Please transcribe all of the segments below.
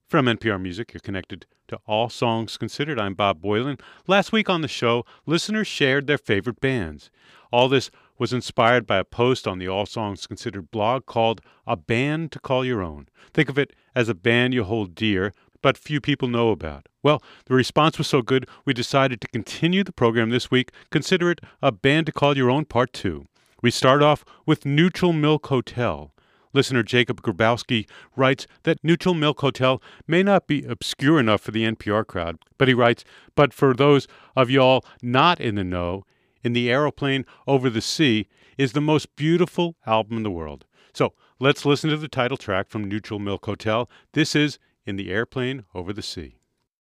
From NPR Music, you're connected to All Songs Considered. I'm Bob Boylan. Last week on the show, listeners shared their favorite bands. All this was inspired by a post on the All Songs Considered blog called A Band to Call Your Own. Think of it as a band you hold dear, but few people know about. Well, the response was so good, we decided to continue the program this week. Consider it A Band to Call Your Own Part 2. We start off with Neutral Milk Hotel. Listener Jacob Grabowski writes that Neutral Milk Hotel may not be obscure enough for the NPR crowd, but he writes, but for those of y'all not in the know, In the Aeroplane Over the Sea is the most beautiful album in the world. So let's listen to the title track from Neutral Milk Hotel. This is In the Airplane Over the Sea.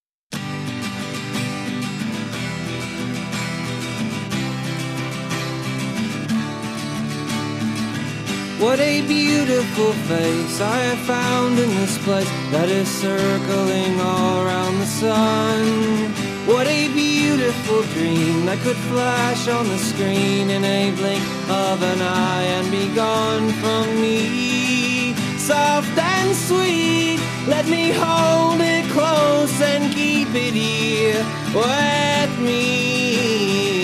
What a beautiful face I have found in this place that is circling all around the sun. What a beautiful dream that could flash on the screen in a blink of an eye and be gone from me. Soft and sweet, let me hold it close and keep it here with me.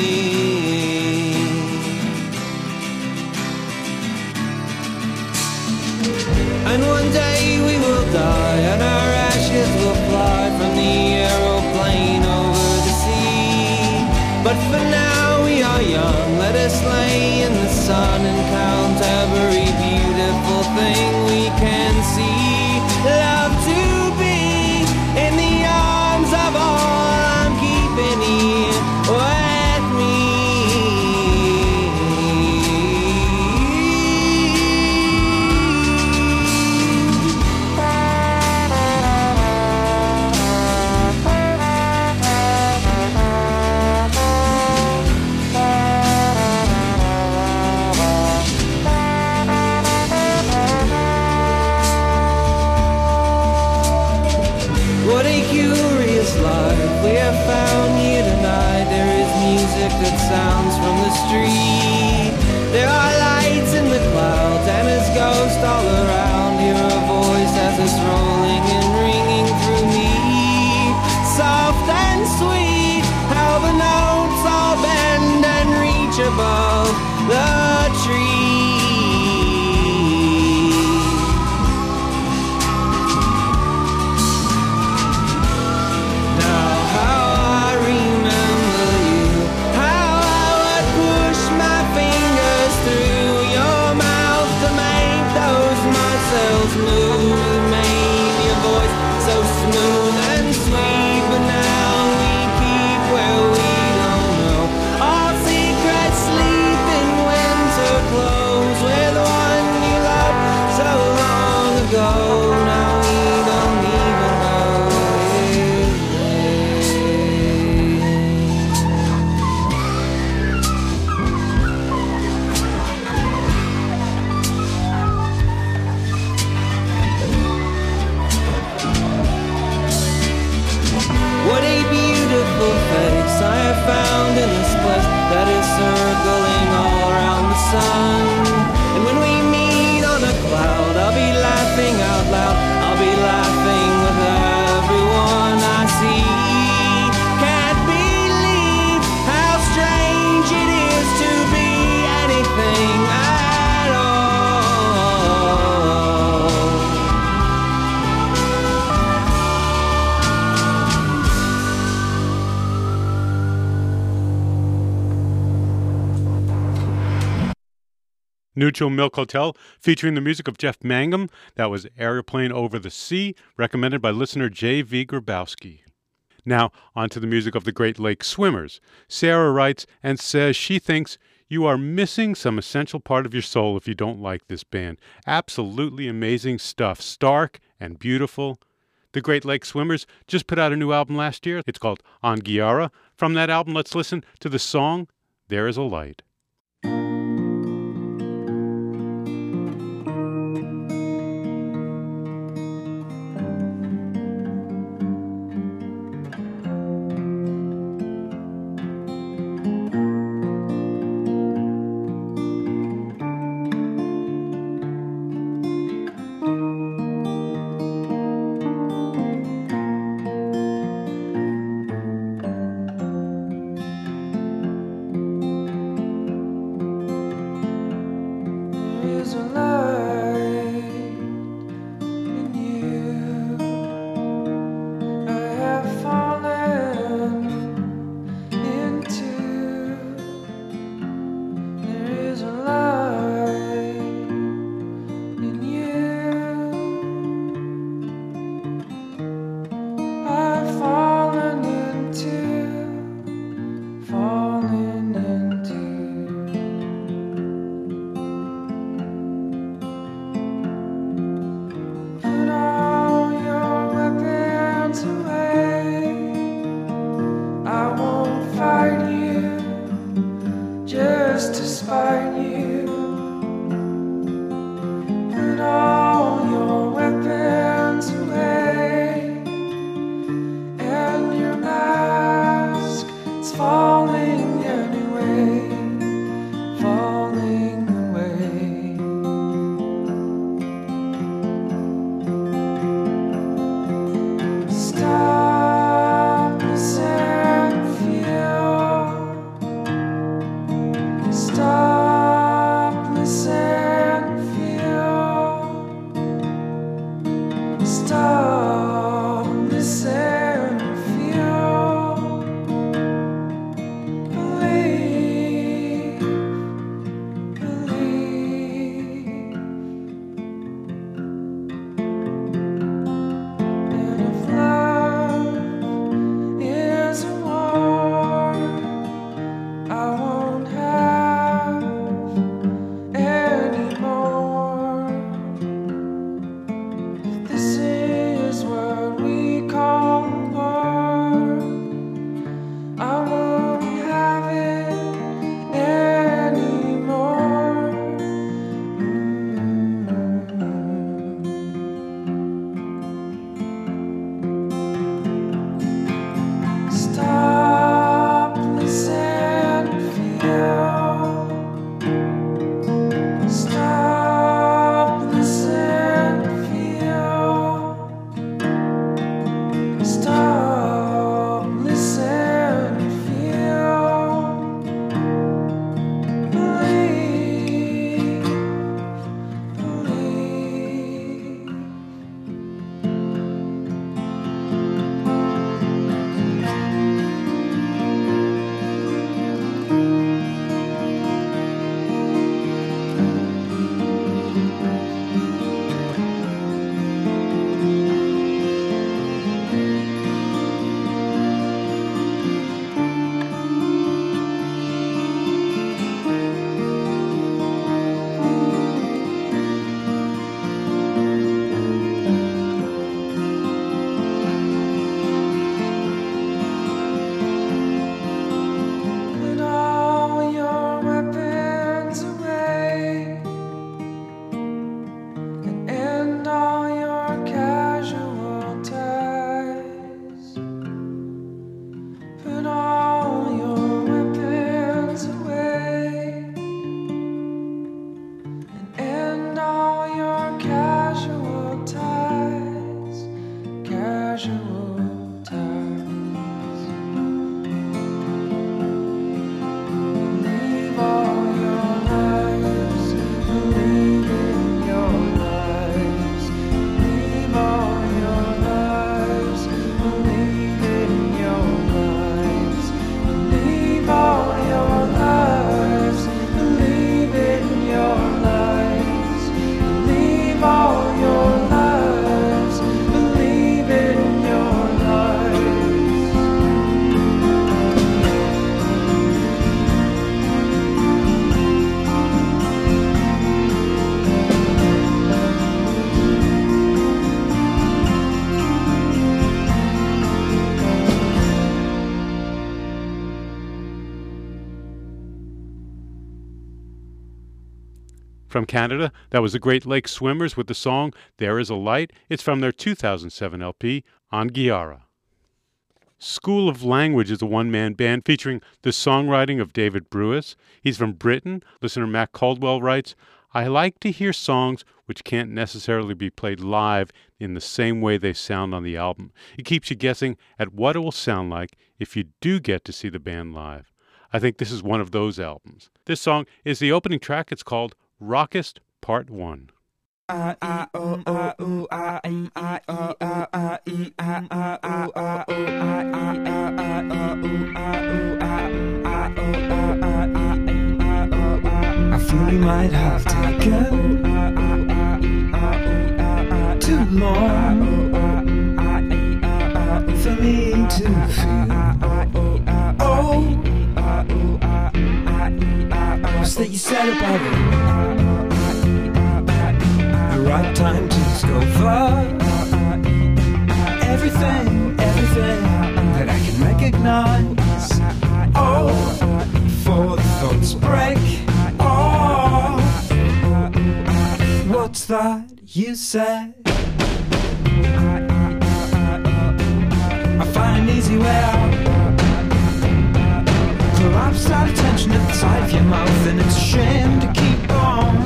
And one day we will die and our ashes will fly from the aeroplane over the sea. But for now we are young, let us lay in the sun and count every beautiful thing we can see. Love to be in the arms of all I'm keeping here with me. That sounds from the street. There are lights in the clouds and his ghost all around. Hear a voice as it's rolling and ringing through me. Soft and sweet, how the notes all bend and reach above the tree. Found in this place that is circling all around the sun. And when we meet on a cloud, I'll be laughing out loud. I'll be laughing with everyone I see. Can't believe how strange it is to be anything at all. Neutral Milk Hotel, featuring the music of Jeff Mangum. That was Airplane Over the Sea, recommended by listener J.V. Grabowski. Now, on to the music of the Great Lakes Swimmers. Sarah writes and says she thinks you are missing some essential part of your soul if you don't like this band. Absolutely amazing stuff, stark and beautiful. The Great Lakes Swimmers just put out a new album last year. It's called Anguiara. From that album, let's listen to the song, There Is a Light. Stop, listen, feel, believe, believe. And if love is a war, I won't have any more. This is what we call war. I won't have it anymore. Stop, listen, feel. Stop, listen, feel. Stop, listen, feel. Believe, believe. Put all your weapons away and end all your casualties. Put all your weapons away and end all your casualties. Believe all your lives, believe in your lives. Believe all your lives, believe in your lives. Believe all your lives, believe in your lives. Believe all your lives, believe in your lives. From Canada, that was the Great Lake Swimmers with the song There Is a Light. It's from their 2007 LP, Anguiara. School of Language is a one-man band featuring the songwriting of David Brewis. He's from Britain. Listener Matt Caldwell writes, I like to hear songs which can't necessarily be played live in the same way they sound on the album. It keeps you guessing at what it will sound like if you do get to see the band live. I think this is one of those albums. This song is the opening track. It's called Rockist Part 1. I feel you might have taken too long for me to feel. What's that you said about it? The right time to discover everything that I can recognize. Before the thoughts break off. What's that you said? I find an easy way out. Collapsed out of tension at the side of your mouth, and it's a shame to keep on.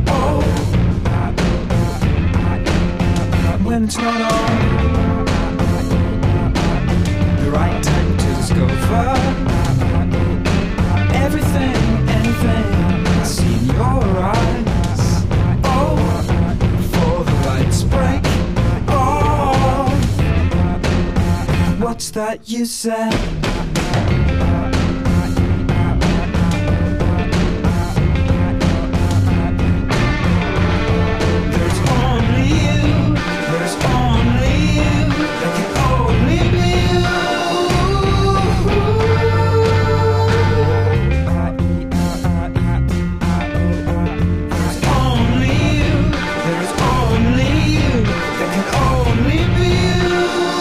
When it's not on. The right time to discover everything, anything I see in your eyes. Before the lights break. What's that you said? There's only you, there's only you, there can only be you. There's only you, there's only you, there can only be you.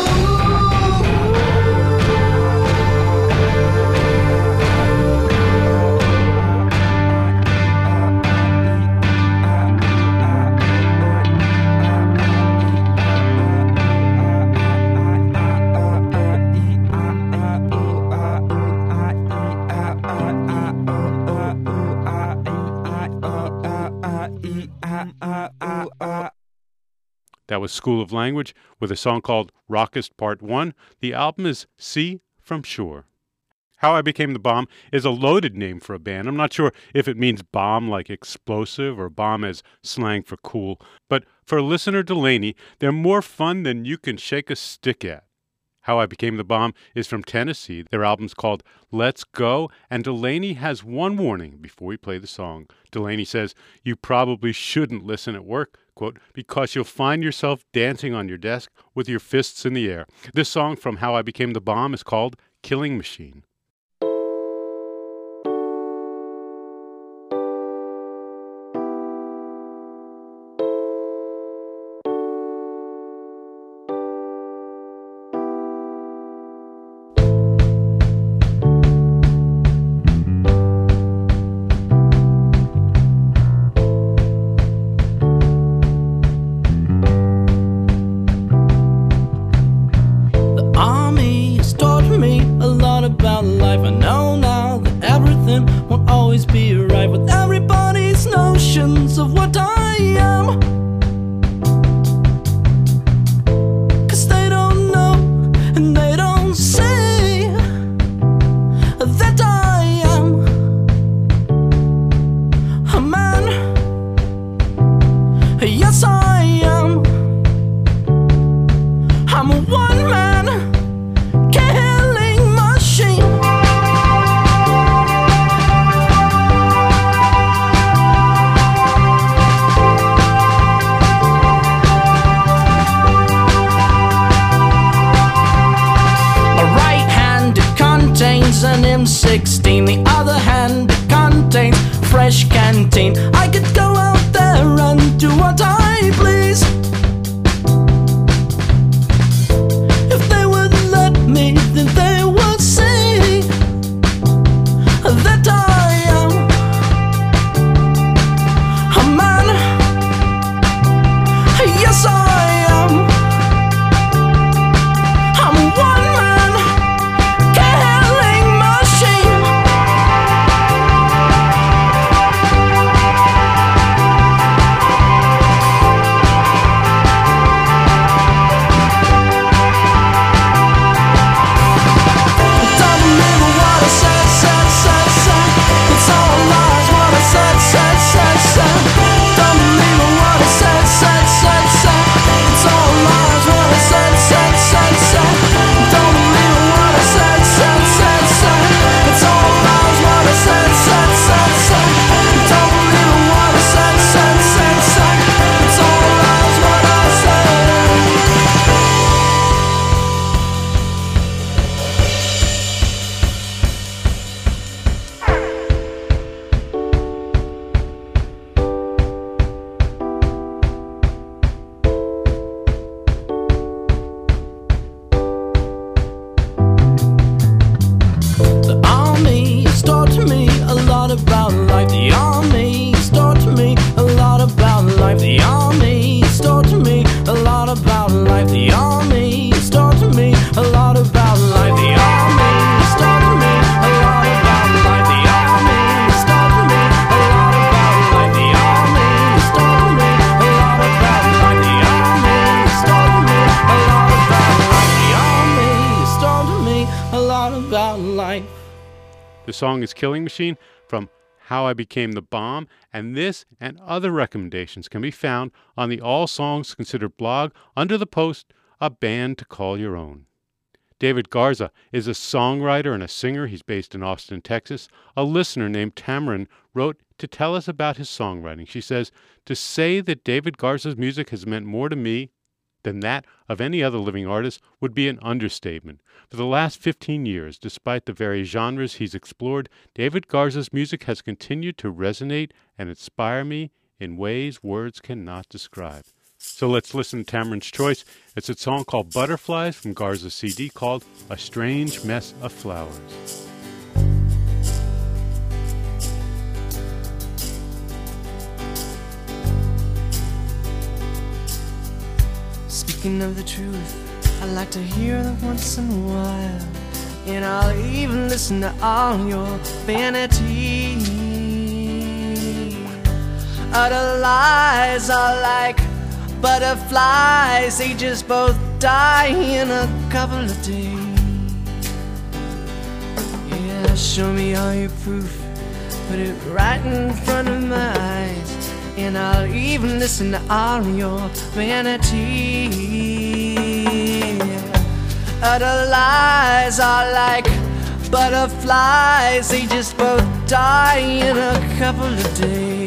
That was School of Language with a song called Rockist Part 1. The album is Sea from Shore. How I Became the Bomb is a loaded name for a band. I'm not sure if it means bomb like explosive or bomb as slang for cool, but for listener Delaney, they're more fun than you can shake a stick at. How I Became the Bomb is from Tennessee. Their album's called Let's Go, and Delaney has one warning before we play the song. Delaney says, you probably shouldn't listen at work, quote, because you'll find yourself dancing on your desk with your fists in the air. This song from How I Became the Bomb is called Killing Machine. M16, the other hand it contains fresh canteen. I could go out there and do what I please if they would let me, then they would see that I am a man. Yes, I am. I'm one man killing machine. Don't remember what I said. It's all lies what I said. Don't remember what I said. It's all lies what I said. Don't remember what I said. It's all lies what I said. Don't remember what I said. It's all lies what I said. The army has taught me a lot about life. The army has taught me a lot about life. The army has taught me a lot about life. The army has taught me a lot about life. The army has taught me a lot about life. The army has taught me a lot about life. The army has taught me a lot about life. The army has taught me a lot about life. The army has taught me a lot about life. The song is Killing Machine from How I Became the Bomb, and this and other recommendations can be found on the All Songs Considered blog under the post A Band to Call Your Own. David Garza is a songwriter and a singer. He's based in Austin, Texas. A listener named Tamarin wrote to tell us about his songwriting. She says, "To say that David Garza's music has meant more to me than that of any other living artist would be an understatement. For the last 15 years, despite the various genres he's explored, David Garza's music has continued to resonate and inspire me in ways words cannot describe." So let's listen to Tamarin's choice. It's a song called Butterflies from Garza's CD called A Strange Mess of Flowers. Speaking of the truth, I like to hear them once in a while, and I'll even listen to all your vanity. Other lies are like butterflies, they just both die in a couple of days. Yeah, show me all your proof, put it right in front of my eyes, and I'll even listen to all your vanity. Other lies are like butterflies, they just both die in a couple of days.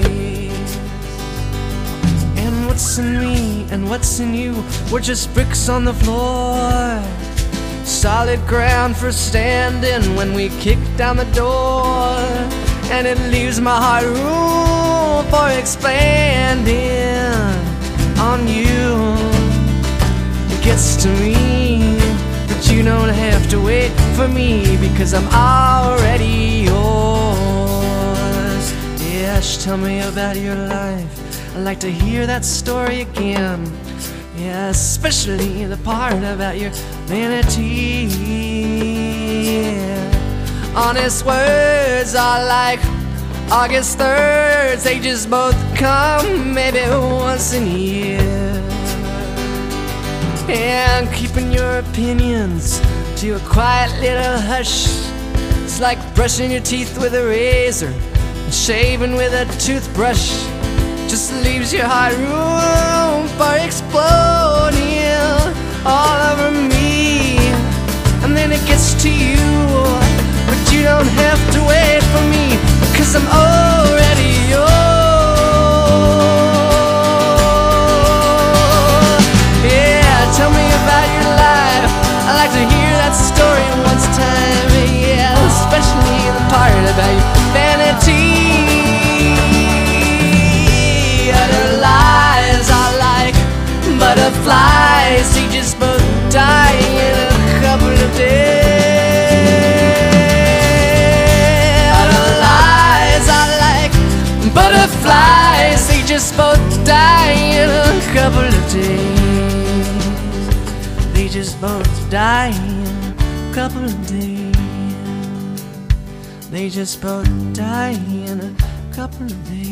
And what's in me and what's in you, we're just bricks on the floor, solid ground for standing when we kick down the door. And it leaves my heart room for expanding on you. It gets to me, but you don't have to wait for me, because I'm already yours. Yes, tell me about your life, I'd like to hear that story again. Yeah, especially the part about your vanity. Honest words are like August 3rds, they just both come maybe once in a year. And keeping your opinions to a quiet little hush, it's like brushing your teeth with a razor and shaving with a toothbrush. Just leaves your heart room for exploding all over me. And then it gets to you, but you don't have to wait for me, because I'm already yours. Yeah, tell me about your life, I like to hear that story once time. Yeah, especially the part about your vanity. Other lies are like butterflies, they just both die in a couple of days. Other lies are like butterflies, they just both die in a couple of days. They just both die in a couple of days. They just both die in a couple of days.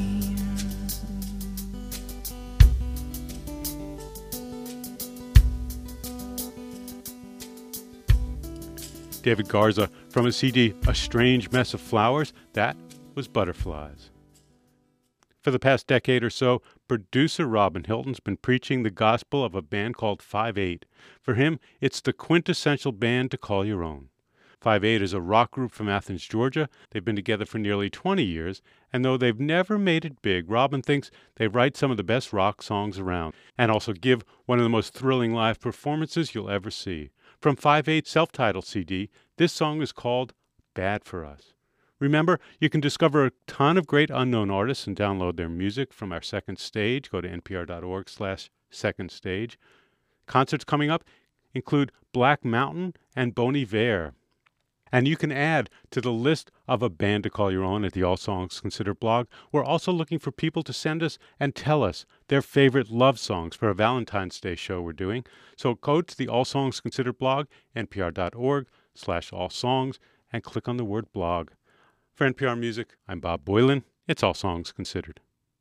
David Garza from his CD, A Strange Mess of Flowers. That was Butterflies. For the past decade or so, producer Robin Hilton's been preaching the gospel of a band called 5/8. For him, it's the quintessential band to call your own. 5/8 is a rock group from Athens, Georgia. They've been together for nearly 20 years, and though they've never made it big, Robin thinks they write some of the best rock songs around, and also give one of the most thrilling live performances you'll ever see. From 5/8's self-titled CD, this song is called Bad for Us. Remember, you can discover a ton of great unknown artists and download their music from our second stage. Go to npr.org/second stage. Concerts coming up include Black Mountain and Bon Iver. And you can add to the list of a band to call your own at the All Songs Considered blog. We're also looking for people to send us and tell us their favorite love songs for a Valentine's Day show we're doing. So go to the All Songs Considered blog, npr.org/allsongs, and click on the word blog. For NPR Music, I'm Bob Boilen. It's All Songs Considered.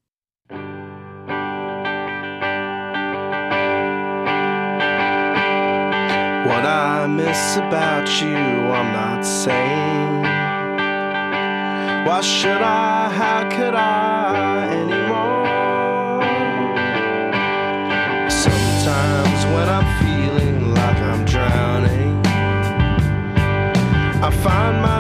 What I miss about you, I'm not saying. Why should I, how could I anymore? Sometimes when I'm feeling like I'm drowning, find my